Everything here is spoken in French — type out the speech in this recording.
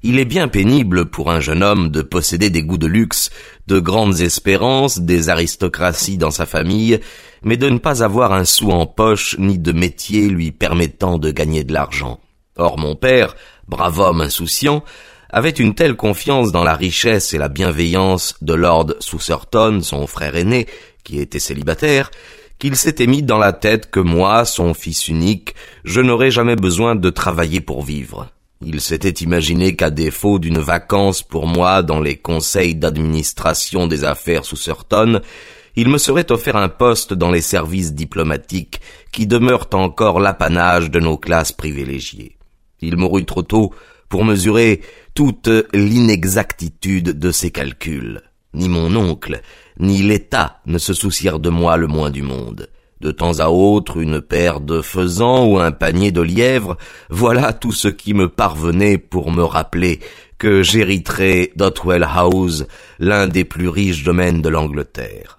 Il est bien pénible pour un jeune homme de posséder des goûts de luxe, de grandes espérances, des aristocraties dans sa famille, mais de ne pas avoir un sou en poche ni de métier lui permettant de gagner de l'argent. Or mon père, brave homme insouciant, avait une telle confiance dans la richesse et la bienveillance de Lord Southerton, son frère aîné, qui était célibataire, qu'il s'était mis dans la tête que moi, son fils unique, je n'aurais jamais besoin de travailler pour vivre. Il s'était imaginé qu'à défaut d'une vacance pour moi dans les conseils d'administration des affaires Southerton, il me serait offert un poste dans les services diplomatiques qui demeurent encore l'apanage de nos classes privilégiées. Il mourut trop tôt pour mesurer toute l'inexactitude de ses calculs. Ni mon oncle, ni l'État ne se soucièrent de moi le moins du monde. De temps à autre, une paire de faisans ou un panier de lièvres, voilà tout ce qui me parvenait pour me rappeler que j'hériterais d'Otwell House, l'un des plus riches domaines de l'Angleterre.